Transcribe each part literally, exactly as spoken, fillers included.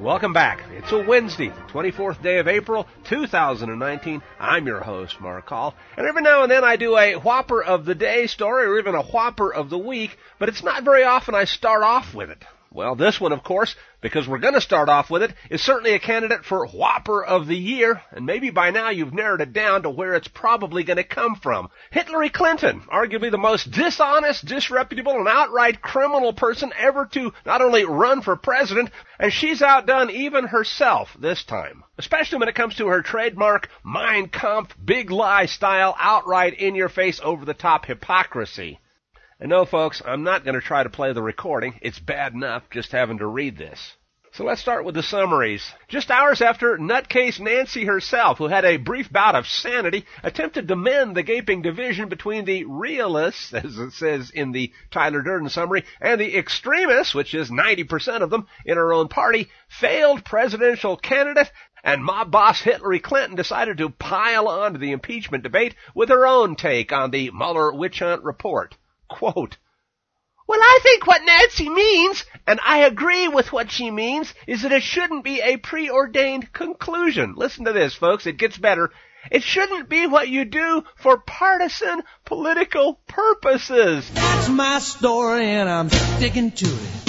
Welcome back. It's a Wednesday, twenty-fourth day of April, two thousand nineteen. I'm your host, Mark Hall. And every now and then I do a Whopper of the Day story or even a Whopper of the Week, but it's not very often I start off with it. Well, this one, of course, because we're going to start off with it, is certainly a candidate for Whopper of the Year, and maybe by now you've narrowed it down to where it's probably going to come from. Hillary Clinton, arguably the most dishonest, disreputable, and outright criminal person ever to not only run for president, and she's outdone even herself this time, especially when it comes to her trademark Mein Kampf, big lie style, outright in-your-face, over-the-top hypocrisy. And no, folks, I'm not going to try to play the recording. It's bad enough just having to read this. So let's start with the summaries. Just hours after nutcase Nancy herself, who had a brief bout of sanity, attempted to mend the gaping division between the realists, as it says in the Tyler Durden summary, and the extremists, which is ninety percent of them in her own party, failed presidential candidate, and mob boss Hillary Clinton decided to pile on to the impeachment debate with her own take on the Mueller witch hunt report. Quote, "Well, I think what Nancy means, and I agree with what she means, is that it shouldn't be a preordained conclusion." Listen to this, folks. It gets better. "It shouldn't be what you do for partisan political purposes." That's my story, and I'm sticking to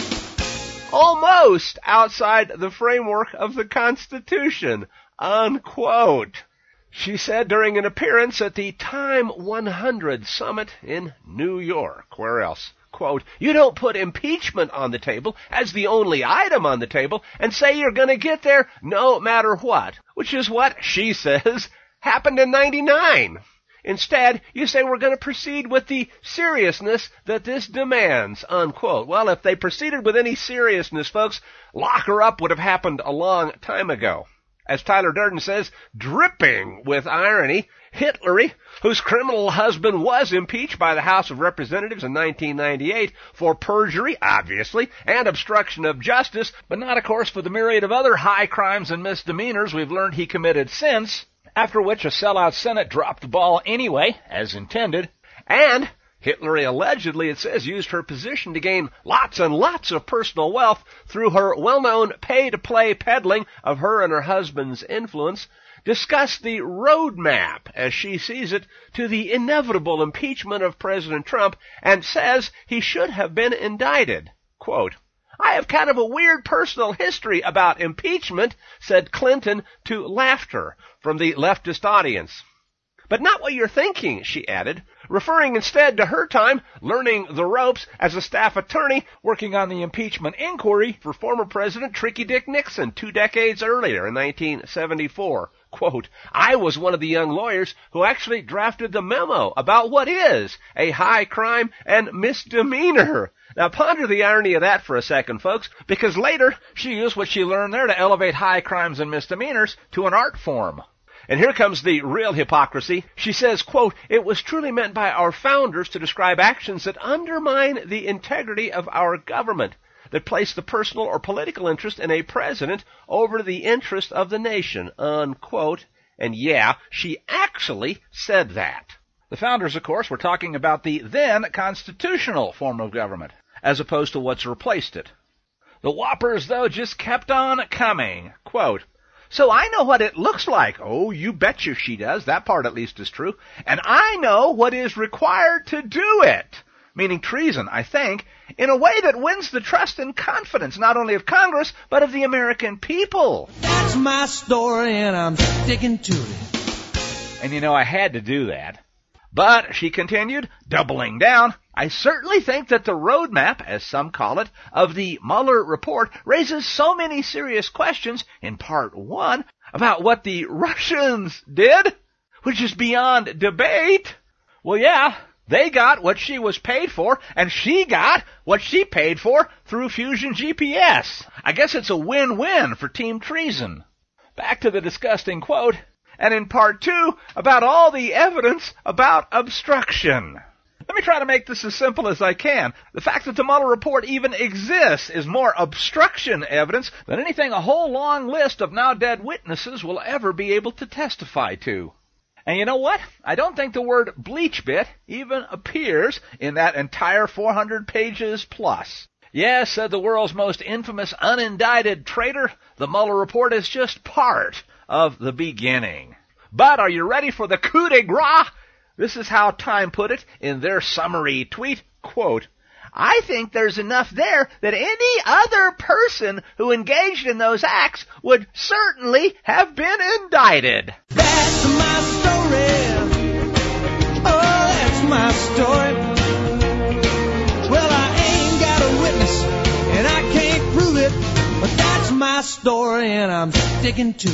it. Almost outside the framework of the Constitution. Unquote. She said during an appearance at the Time one hundred Summit in New York. Where else? Quote, "You don't put impeachment on the table as the only item on the table and say you're going to get there no matter what," which is what, she says, happened in ninety-nine. Instead, you say we're going to proceed with the seriousness that this demands, unquote. Well, if they proceeded with any seriousness, folks, lock her up would have happened a long time ago. As Tyler Durden says, dripping with irony, Hillary, whose criminal husband was impeached by the House of Representatives in nineteen ninety-eight for perjury, obviously, and obstruction of justice, but not, of course, for the myriad of other high crimes and misdemeanors we've learned he committed since, after which a sellout Senate dropped the ball anyway, as intended, and Hillary allegedly, it says, used her position to gain lots and lots of personal wealth through her well-known pay-to-play peddling of her and her husband's influence, discussed the roadmap, as she sees it, to the inevitable impeachment of President Trump, and says he should have been indicted. Quote, "I have kind of a weird personal history about impeachment," said Clinton to laughter from the leftist audience. "But not what you're thinking," she added, referring instead to her time learning the ropes as a staff attorney working on the impeachment inquiry for former President Tricky Dick Nixon two decades earlier in nineteen seventy-four. Quote, "I was one of the young lawyers who actually drafted the memo about what is a high crime and misdemeanor." Now ponder the irony of that for a second, folks, because later she used what she learned there to elevate high crimes and misdemeanors to an art form. And here comes the real hypocrisy. She says, quote, "It was truly meant by our founders to describe actions that undermine the integrity of our government, that place the personal or political interest in a president over the interest of the nation," unquote. And yeah, she actually said that. The founders, of course, were talking about the then constitutional form of government, as opposed to what's replaced it. The whoppers, though, just kept on coming. Quote, "So I know what it looks like." Oh, you betcha she does. That part at least is true. "And I know what is required to do it," meaning treason, I think, "in a way that wins the trust and confidence not only of Congress, but of the American people." That's my story, and I'm sticking to it. And you know, I had to do that. But, she continued, doubling down, "I certainly think that the roadmap, as some call it, of the Mueller report raises so many serious questions in part one about what the Russians did, which is beyond debate." Well, yeah, they got what she was paid for, and she got what she paid for through Fusion G P S. I guess it's a win-win for Team Treason. Back to the disgusting quote. And in part two, about all the evidence about obstruction. Let me try to make this as simple as I can. The fact that the Mueller report even exists is more obstruction evidence than anything a whole long list of now dead witnesses will ever be able to testify to. And you know what? I don't think the word bleach bit even appears in that entire four hundred pages plus. Yes, said the world's most infamous unindicted traitor, the Mueller report is just part of the beginning. But are you ready for the coup de grace? This is how Time put it in their summary tweet, quote, I think there's enough there that any other person who engaged in those acts would certainly have been indicted. That's my story. Oh, that's my story. Well, I ain't got a witness, and I can't prove it, but that's my story, and I'm sticking to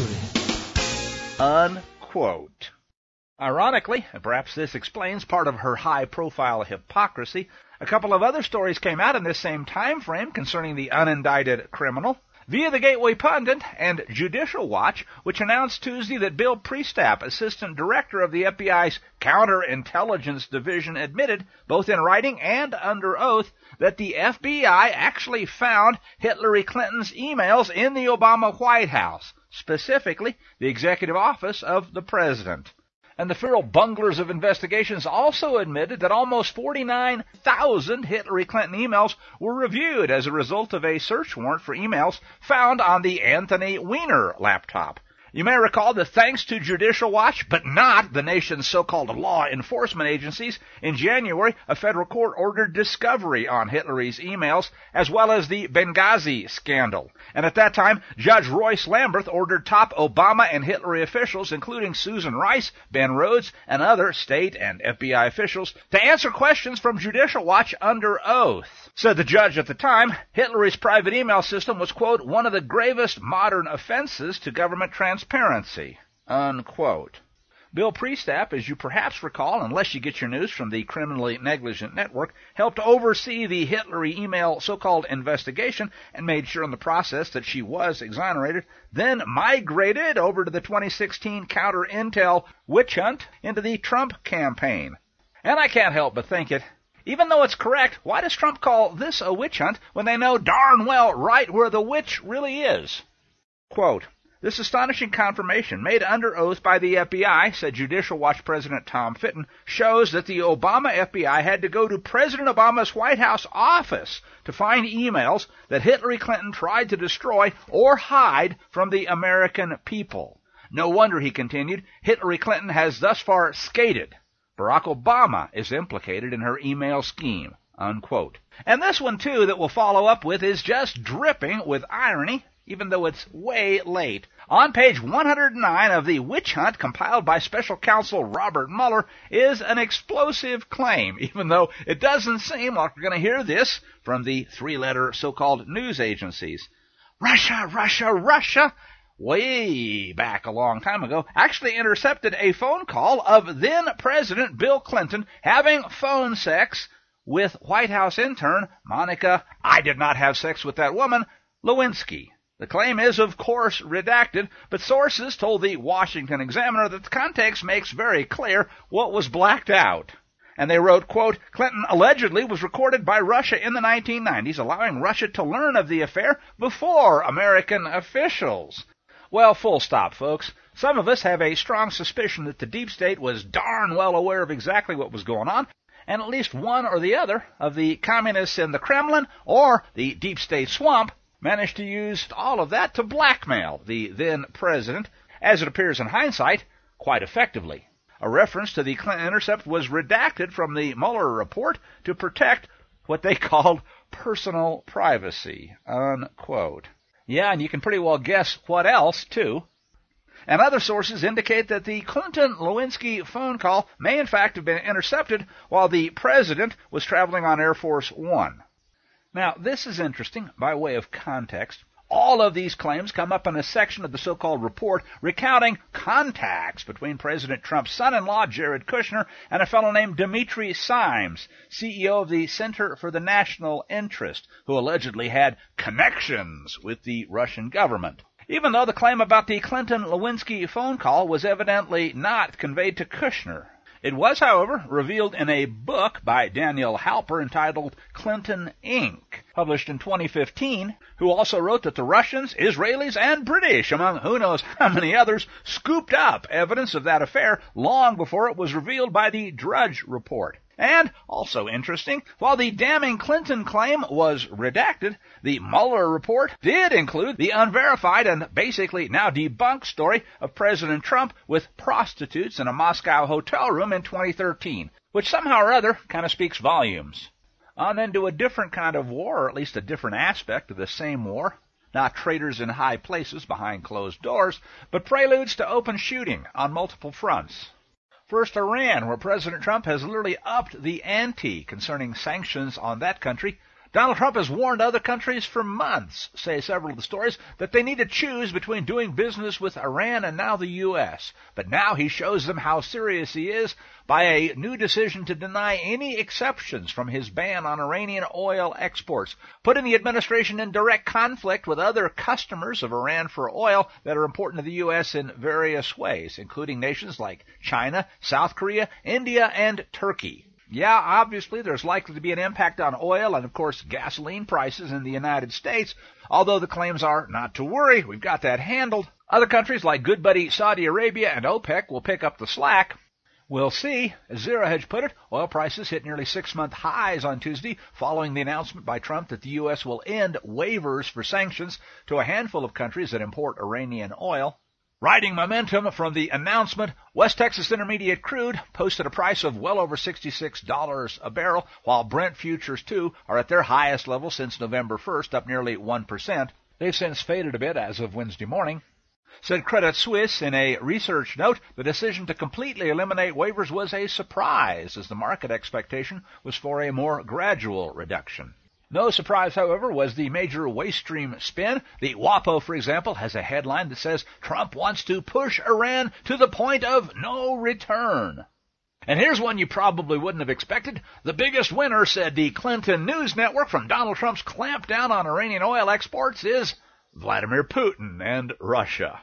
it. Unquote. Ironically, and perhaps this explains part of her high-profile hypocrisy, a couple of other stories came out in this same time frame concerning the unindicted criminal via the Gateway Pundit and Judicial Watch, which announced Tuesday that Bill Priestap, Assistant Director of the F B I's Counterintelligence Division, admitted, both in writing and under oath, that the F B I actually found Hillary Clinton's emails in the Obama White House, specifically the Executive Office of the President. And the feral bunglers of investigations also admitted that almost forty-nine thousand Hillary Clinton emails were reviewed as a result of a search warrant for emails found on the Anthony Weiner laptop. You may recall that thanks to Judicial Watch, but not the nation's so-called law enforcement agencies, in January, a federal court ordered discovery on Hillary's emails, as well as the Benghazi scandal. And at that time, Judge Royce Lamberth ordered top Obama and Hillary officials, including Susan Rice, Ben Rhodes, and other state and F B I officials, to answer questions from Judicial Watch under oath. Said the judge at the time, Hillary's private email system was, quote, one of the gravest modern offenses to government transparency, unquote. Bill Priestap, as you perhaps recall, unless you get your news from the Criminally Negligent Network, helped oversee the Hillary email so-called investigation and made sure in the process that she was exonerated, then migrated over to the twenty sixteen counter-intel witch hunt into the Trump campaign. And I can't help but think it. Even though it's correct, why does Trump call this a witch hunt when they know darn well right where the witch really is? Quote, this astonishing confirmation, made under oath by the F B I, said Judicial Watch President Tom Fitton, shows that the Obama F B I had to go to President Obama's White House office to find emails that Hillary Clinton tried to destroy or hide from the American people. No wonder, he continued, Hillary Clinton has thus far skated. Barack Obama is implicated in her email scheme, unquote. And this one, too, that we'll follow up with is just dripping with irony, even though it's way late. On page one hundred nine of the witch hunt compiled by Special Counsel Robert Mueller is an explosive claim, even though it doesn't seem like we're going to hear this from the three-letter so-called news agencies. Russia, Russia, Russia, way back a long time ago, actually intercepted a phone call of then-President Bill Clinton having phone sex with White House intern Monica, I did not have sex with that woman, Lewinsky. The claim is, of course, redacted, but sources told the Washington Examiner that the context makes very clear what was blacked out. And they wrote, quote, Clinton allegedly was recorded by Russia in the nineteen nineties, allowing Russia to learn of the affair before American officials. Well, full stop, folks. Some of us have a strong suspicion that the deep state was darn well aware of exactly what was going on, and at least one or the other of the communists in the Kremlin or the deep state swamp managed to use all of that to blackmail the then-president, as it appears in hindsight, quite effectively. A reference to the Clinton intercept was redacted from the Mueller report to protect what they called personal privacy, unquote. Yeah, and you can pretty well guess what else, too. And other sources indicate that the Clinton-Lewinsky phone call may in fact have been intercepted while the president was traveling on Air Force One. Now, this is interesting by way of context. All of these claims come up in a section of the so-called report recounting contacts between President Trump's son-in-law, Jared Kushner, and a fellow named Dimitri Simes, C E O of the Center for the National Interest, who allegedly had connections with the Russian government. Even though the claim about the Clinton-Lewinsky phone call was evidently not conveyed to Kushner. It was, however, revealed in a book by Daniel Halper entitled Clinton, Incorporated, published in twenty fifteen, who also wrote that the Russians, Israelis, and British, among who knows how many others, scooped up evidence of that affair long before it was revealed by the Drudge Report. And, also interesting, while the damning Clinton claim was redacted, the Mueller report did include the unverified and basically now debunked story of President Trump with prostitutes in a Moscow hotel room in twenty thirteen, which somehow or other kind of speaks volumes. On then to a different kind of war, or at least a different aspect of the same war. Not traitors in high places behind closed doors, but preludes to open shooting on multiple fronts. First, Iran, where President Trump has literally upped the ante concerning sanctions on that country. Donald Trump has warned other countries for months, say several of the stories, that they need to choose between doing business with Iran and now the U S. But now he shows them how serious he is by a new decision to deny any exceptions from his ban on Iranian oil exports, putting the administration in direct conflict with other customers of Iran for oil that are important to the U S in various ways, including nations like China, South Korea, India, and Turkey. Yeah, obviously there's likely to be an impact on oil and, of course, gasoline prices in the United States, although the claims are not to worry, we've got that handled. Other countries like good buddy Saudi Arabia and OPEC will pick up the slack. We'll see. As Zero Hedge put it, oil prices hit nearly six-month highs on Tuesday following the announcement by Trump that the U S will end waivers for sanctions to a handful of countries that import Iranian oil. Riding momentum from the announcement, West Texas Intermediate crude posted a price of well over sixty-six dollars a barrel, while Brent futures, too, are at their highest level since November first, up nearly one percent. They've since faded a bit as of Wednesday morning. Said Credit Suisse in a research note, the decision to completely eliminate waivers was a surprise, as the market expectation was for a more gradual reduction. No surprise, however, was the major waste stream spin. The WAPO, for example, has a headline that says, Trump wants to push Iran to the point of no return. And here's one you probably wouldn't have expected. The biggest winner, said the Clinton News Network, from Donald Trump's clampdown on Iranian oil exports is Vladimir Putin and Russia.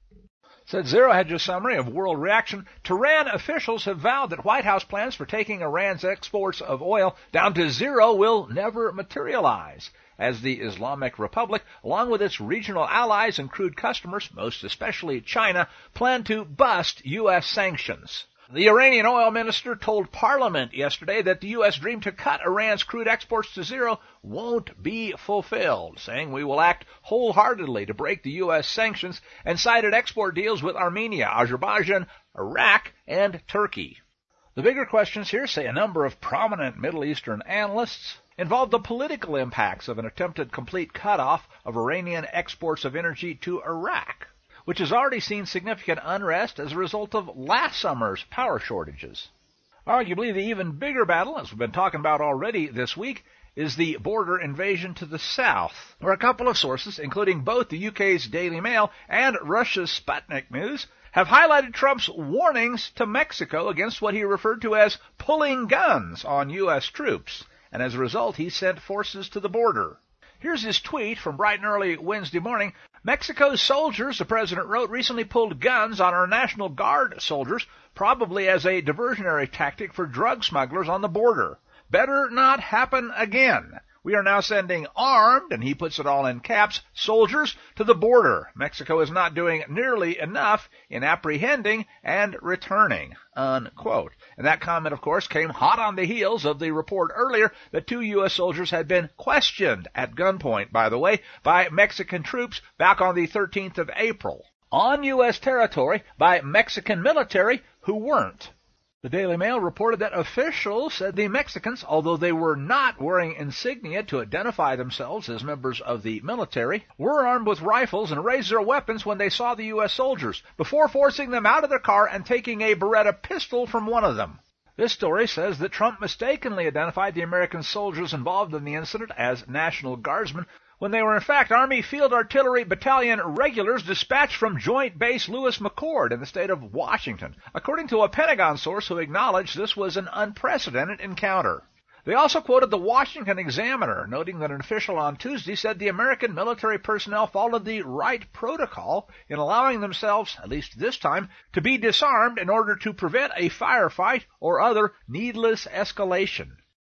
Said Zero Hedge's summary of world reaction, Tehran officials have vowed that White House plans for taking Iran's exports of oil down to zero will never materialize, as the Islamic Republic, along with its regional allies and crude customers, most especially China, plan to bust U S sanctions. The Iranian oil minister told Parliament yesterday that the U S dream to cut Iran's crude exports to zero won't be fulfilled, saying we will act wholeheartedly to break the U S sanctions, and cited export deals with Armenia, Azerbaijan, Iraq, and Turkey. The bigger questions here, say a number of prominent Middle Eastern analysts, involve the political impacts of an attempted complete cutoff of Iranian exports of energy to Iraq, which has already seen significant unrest as a result of last summer's power shortages. Arguably, the even bigger battle, as we've been talking about already this week, is the border invasion to the south, where a couple of sources, including both the U K's Daily Mail and Russia's Sputnik News, have highlighted Trump's warnings to Mexico against what he referred to as pulling guns on U S troops, and as a result he sent forces to the border. Here's his tweet from bright and early Wednesday morning. Mexico's soldiers, the president wrote, recently pulled guns on our National Guard soldiers, probably as a diversionary tactic for drug smugglers on the border. Better not happen again. We are now sending armed, and he puts it all in caps, soldiers to the border. Mexico is not doing nearly enough in apprehending and returning, unquote. And that comment, of course, came hot on the heels of the report earlier that two U S soldiers had been questioned at gunpoint, by the way, by Mexican troops back on the thirteenth of April, on U S territory by Mexican military who weren't. The Daily Mail reported that officials said the Mexicans, although they were not wearing insignia to identify themselves as members of the military, were armed with rifles and raised their weapons when they saw the U S soldiers, before forcing them out of their car and taking a Beretta pistol from one of them. This story says that Trump mistakenly identified the American soldiers involved in the incident as National Guardsmen, when they were in fact Army Field Artillery Battalion regulars dispatched from Joint Base Lewis McChord in the state of Washington, according to a Pentagon source who acknowledged this was an unprecedented encounter. They also quoted the Washington Examiner, noting that an official on Tuesday said the American military personnel followed the right protocol in allowing themselves, at least this time, to be disarmed in order to prevent a firefight or other needless escalation.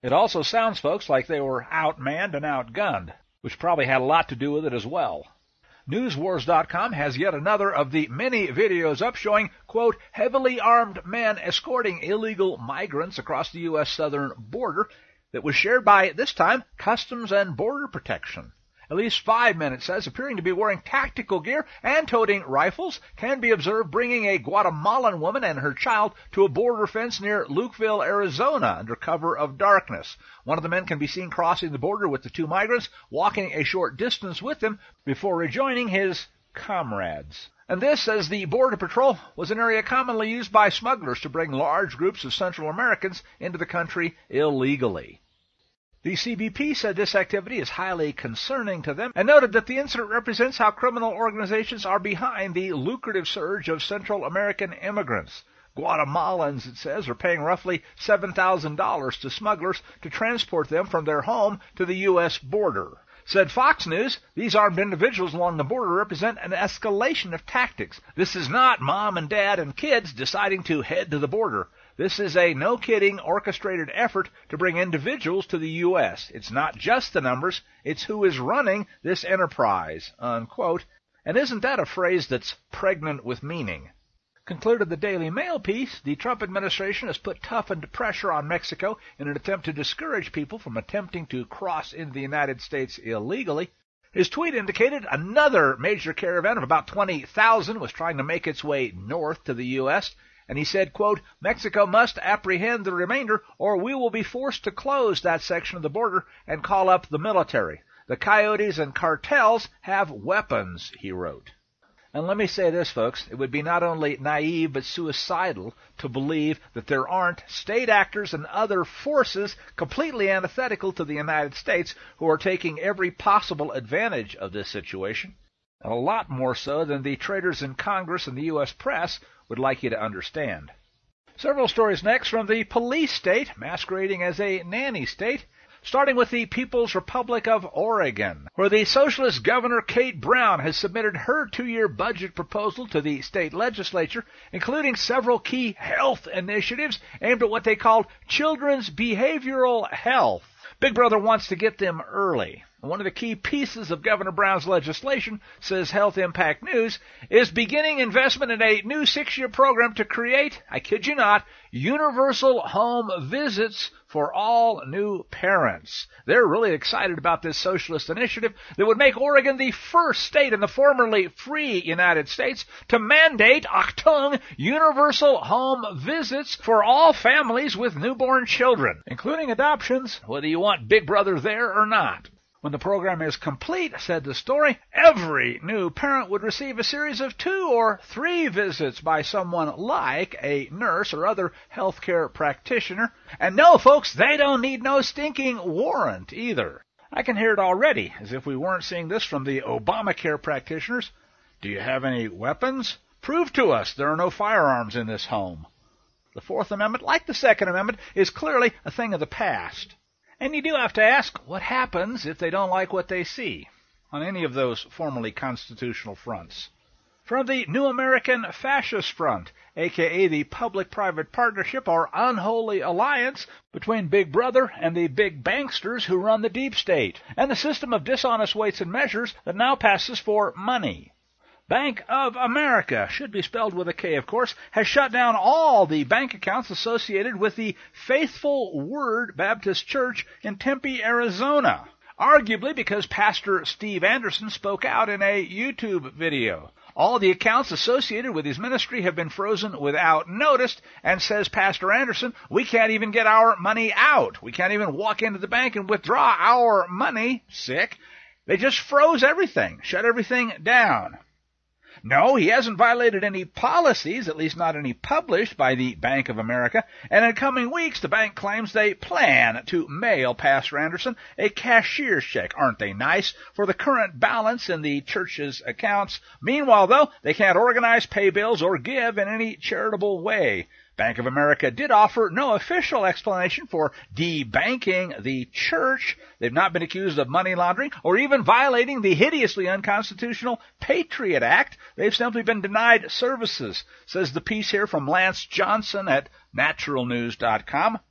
It also sounds, folks, like they were outmanned and outgunned, which probably had a lot to do with it as well. News Wars dot com has yet another of the many videos up showing, quote, heavily armed men escorting illegal migrants across the U S southern border that was shared by, this time, Customs and Border Protection. At least five men, it says, appearing to be wearing tactical gear and toting rifles, can be observed bringing a Guatemalan woman and her child to a border fence near Lukeville, Arizona, under cover of darkness. One of the men can be seen crossing the border with the two migrants, walking a short distance with them before rejoining his comrades. And this, says the Border Patrol, was an area commonly used by smugglers to bring large groups of Central Americans into the country illegally. The C B P said this activity is highly concerning to them and noted that the incident represents how criminal organizations are behind the lucrative surge of Central American immigrants. Guatemalans, it says, are paying roughly seven thousand dollars to smugglers to transport them from their home to the U S border. Said Fox News, these armed individuals along the border represent an escalation of tactics. This is not mom and dad and kids deciding to head to the border. This is a no-kidding orchestrated effort to bring individuals to the U S. It's not just the numbers, it's who is running this enterprise, unquote. And isn't that a phrase that's pregnant with meaning? Concluded the Daily Mail piece, the Trump administration has put toughened pressure on Mexico in an attempt to discourage people from attempting to cross into the United States illegally. His tweet indicated another major caravan of about twenty thousand was trying to make its way north to the U S, and he said, quote, Mexico must apprehend the remainder or we will be forced to close that section of the border and call up the military. The coyotes and cartels have weapons, he wrote. And let me say this, folks, it would be not only naive but suicidal to believe that there aren't state actors and other forces completely antithetical to the United States who are taking every possible advantage of this situation, and a lot more so than the traitors in Congress and the U S press would like you to understand. Several stories next from the police state, masquerading as a nanny state, starting with the People's Republic of Oregon, where the socialist Governor Kate Brown has submitted her two-year budget proposal to the state legislature, including several key health initiatives aimed at what they called children's behavioral health. Big Brother wants to get them early. One of the key pieces of Governor Brown's legislation, says Health Impact News, is beginning investment in a new six-year program to create, I kid you not, universal home visits for all new parents. They're really excited about this socialist initiative that would make Oregon the first state in the formerly free United States to mandate, achtung, universal home visits for all families with newborn children, including adoptions, whether you want Big Brother there or not. When the program is complete, said the story, every new parent would receive a series of two or three visits by someone like a nurse or other healthcare practitioner. And no, folks, they don't need no stinking warrant either. I can hear it already, as if we weren't seeing this from the Obamacare practitioners. Do you have any weapons? Prove to us there are no firearms in this home. The Fourth Amendment, like the Second Amendment, is clearly a thing of the past. And you do have to ask, what happens if they don't like what they see on any of those formerly constitutional fronts? From the New American Fascist Front, a k a the public-private partnership or unholy alliance between Big Brother and the big banksters who run the deep state, and the system of dishonest weights and measures that now passes for money. Bank of America, should be spelled with a K, of course, has shut down all the bank accounts associated with the Faithful Word Baptist Church in Tempe, Arizona, arguably because Pastor Steve Anderson spoke out in a YouTube video. All the accounts associated with his ministry have been frozen without notice, and says Pastor Anderson, we can't even get our money out. We can't even walk into the bank and withdraw our money. Sick. They just froze everything, shut everything down. No, he hasn't violated any policies, at least not any published by the Bank of America, and in coming weeks the bank claims they plan to mail Pastor Anderson a cashier's check, aren't they nice, for the current balance in the church's accounts. Meanwhile, though, they can't organize, pay bills, or give in any charitable way. Bank of America did offer no official explanation for debanking the church. They've not been accused of money laundering or even violating the hideously unconstitutional Patriot Act. They've simply been denied services, says the piece here from Lance Johnson at natural news dot com.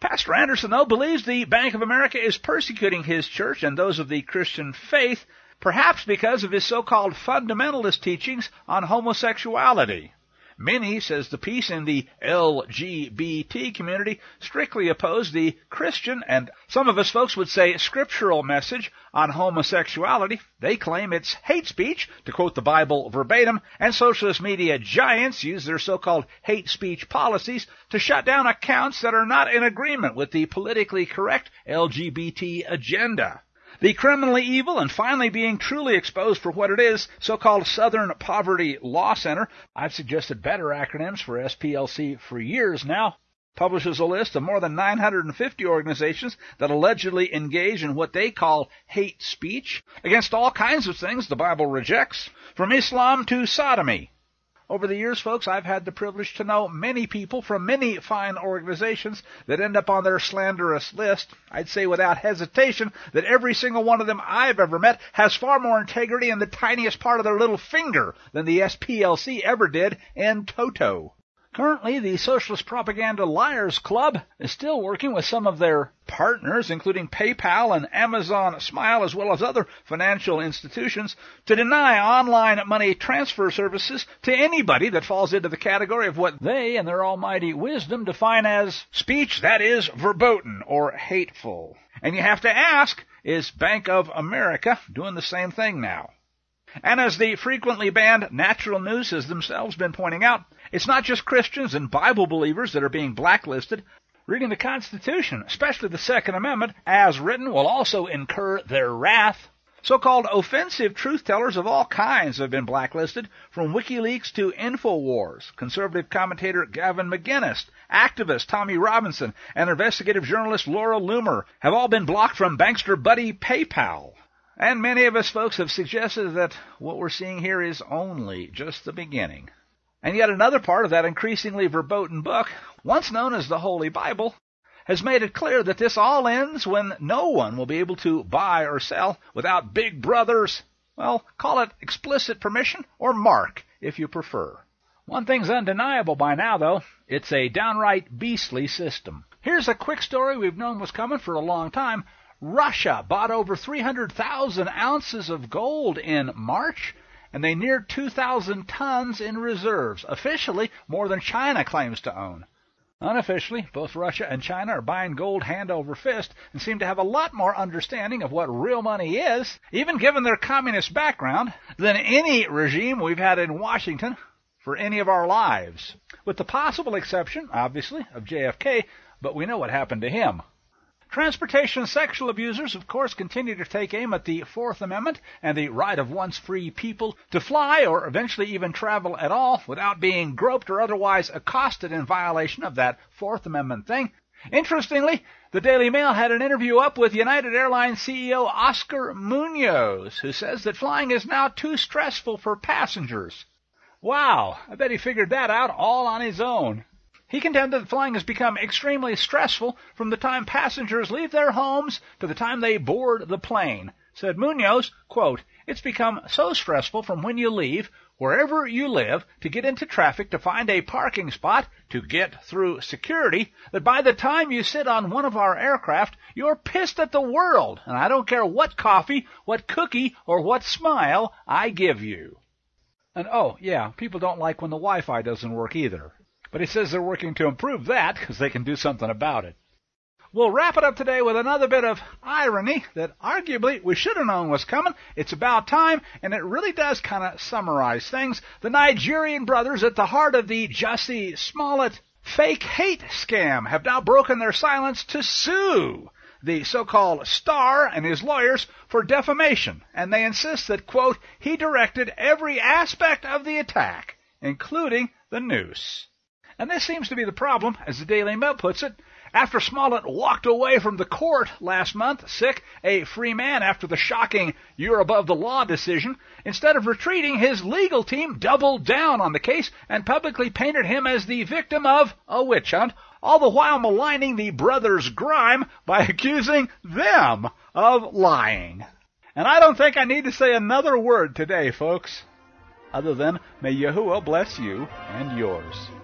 Pastor Anderson, though, believes the Bank of America is persecuting his church and those of the Christian faith, perhaps because of his so-called fundamentalist teachings on homosexuality. Many, says the piece, in the L G B T community strictly oppose the Christian, and some of us folks would say scriptural, message on homosexuality. They claim it's hate speech, to quote the Bible verbatim, and socialist media giants use their so-called hate speech policies to shut down accounts that are not in agreement with the politically correct L G B T agenda. The criminally evil and finally being truly exposed for what it is, so-called Southern Poverty Law Center, I've suggested better acronyms for S P L C for years now, publishes a list of more than nine hundred fifty organizations that allegedly engage in what they call hate speech against all kinds of things the Bible rejects, from Islam to sodomy. Over the years, folks, I've had the privilege to know many people from many fine organizations that end up on their slanderous list. I'd say without hesitation that every single one of them I've ever met has far more integrity in the tiniest part of their little finger than the S P L C ever did in toto. Currently, the Socialist Propaganda Liars Club is still working with some of their partners, including PayPal and Amazon Smile, as well as other financial institutions, to deny online money transfer services to anybody that falls into the category of what they, in their almighty wisdom, define as speech that is verboten or hateful. And you have to ask, is Bank of America doing the same thing now? And as the frequently banned Natural News has themselves been pointing out, it's not just Christians and Bible believers that are being blacklisted. Reading the Constitution, especially the Second Amendment, as written, will also incur their wrath. So-called offensive truth-tellers of all kinds have been blacklisted, from WikiLeaks to InfoWars. Conservative commentator Gavin McInnes, activist Tommy Robinson, and investigative journalist Laura Loomer have all been blocked from bankster buddy PayPal. And many of us folks have suggested that what we're seeing here is only just the beginning. And yet another part of that increasingly verboten book, once known as the Holy Bible, has made it clear that this all ends when no one will be able to buy or sell without Big Brother's, well, call it explicit permission or mark, if you prefer. One thing's undeniable by now, though. It's a downright beastly system. Here's a quick story we've known was coming for a long time. Russia bought over three hundred thousand ounces of gold in March, and they neared two thousand tons in reserves. Officially, more than China claims to own. Unofficially, both Russia and China are buying gold hand over fist and seem to have a lot more understanding of what real money is, even given their communist background, than any regime we've had in Washington for any of our lives. With the possible exception, obviously, of J F K, but we know what happened to him. Transportation sexual abusers, of course, continue to take aim at the Fourth Amendment and the right of once free people to fly or eventually even travel at all without being groped or otherwise accosted in violation of that Fourth Amendment thing. Interestingly, the Daily Mail had an interview up with United Airlines C E O Oscar Munoz, who says that flying is now too stressful for passengers. Wow, I bet he figured that out all on his own. He contended that flying has become extremely stressful from the time passengers leave their homes to the time they board the plane. Said Munoz, quote, "It's become so stressful from when you leave, wherever you live, to get into traffic, to find a parking spot, to get through security, that by the time you sit on one of our aircraft, you're pissed at the world, and I don't care what coffee, what cookie, or what smile I give you." And oh, yeah, people don't like when the Wi-Fi doesn't work either. But he says they're working to improve that because they can do something about it. We'll wrap it up today with another bit of irony that arguably we should have known was coming. It's about time, and it really does kind of summarize things. The Nigerian brothers at the heart of the Jussie Smollett fake hate scam have now broken their silence to sue the so-called star and his lawyers for defamation. And they insist that, quote, he directed every aspect of the attack, including the noose. And this seems to be the problem, as the Daily Mail puts it. After Smollett walked away from the court last month, sick, a free man after the shocking you're above the law decision, instead of retreating, his legal team doubled down on the case and publicly painted him as the victim of a witch hunt, all the while maligning the brothers' grime by accusing them of lying. And I don't think I need to say another word today, folks, other than may Yahuwah bless you and yours.